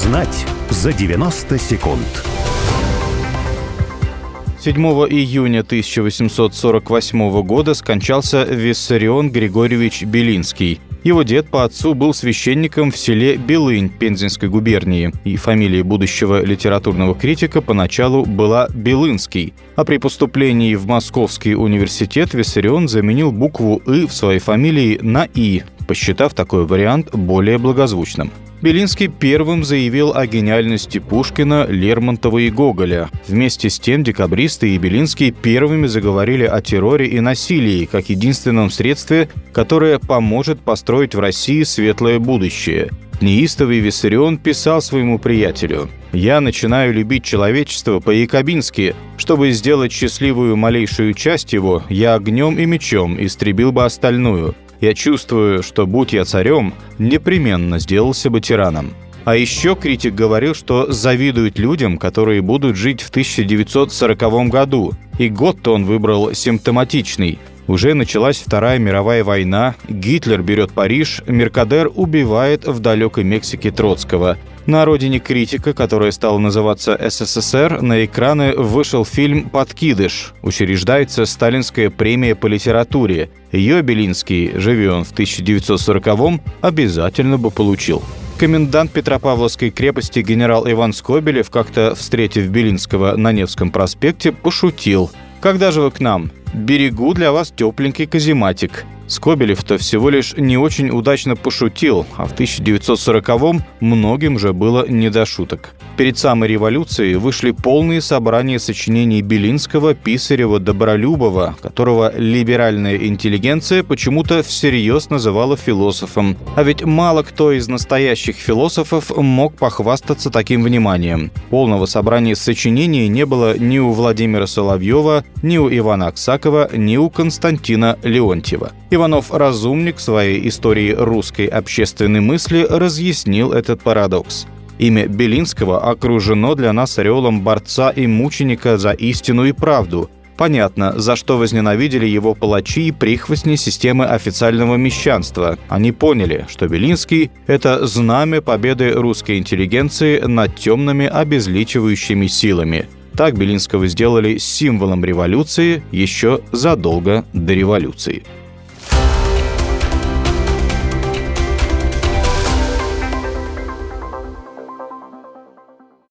Узнать за 90 секунд. 7 июня 1848 года скончался Виссарион Григорьевич Белинский. Его дед по отцу был священником в селе Белынь Пензенской губернии, и фамилия будущего литературного критика поначалу была Белынский. А при поступлении в Московский университет Виссарион заменил букву «ы» в своей фамилии на «и», посчитав такой вариант более благозвучным. Белинский первым заявил о гениальности Пушкина, Лермонтова и Гоголя. Вместе с тем декабристы и Белинский первыми заговорили о терроре и насилии как единственном средстве, которое поможет построить в России светлое будущее. Неистовый Виссарион писал своему приятелю: «Я начинаю любить человечество по-якобински. Чтобы сделать счастливую малейшую часть его, я огнем и мечом истребил бы остальную. Я чувствую, что, будь я царем, непременно сделался бы тираном». А еще критик говорил, что завидует людям, которые будут жить в 1940 году. И год-то он выбрал симптоматичный. Уже началась Вторая мировая война, Гитлер берет Париж, Меркадер убивает в далекой Мексике Троцкого. На родине критика, которая стала называться СССР, на экраны вышел фильм «Подкидыш». Учреждается Сталинская премия по литературе. Ее Белинский, живи он в 1940-м, обязательно бы получил. Комендант Петропавловской крепости генерал Иван Скобелев, как-то встретив Белинского на Невском проспекте, пошутил: «Когда же вы к нам? Берегу для вас тепленький казематик». Скобелев-то всего лишь не очень удачно пошутил, а в 1940-м многим же было не до шуток. Перед самой революцией вышли полные собрания сочинений Белинского, Писарева, Добролюбова, которого либеральная интеллигенция почему-то всерьез называла философом. А ведь мало кто из настоящих философов мог похвастаться таким вниманием. Полного собрания сочинений не было ни у Владимира Соловьева, ни у Ивана Аксакова, ни у Константина Леонтьева. Иванов-разумник в своей истории русской общественной мысли разъяснил этот парадокс. Имя Белинского окружено для нас ореолом борца и мученика за истину и правду. Понятно, за что возненавидели его палачи и прихвостни системы официального мещанства. Они поняли, что Белинский – это знамя победы русской интеллигенции над темными обезличивающими силами. Так Белинского сделали символом революции еще задолго до революции.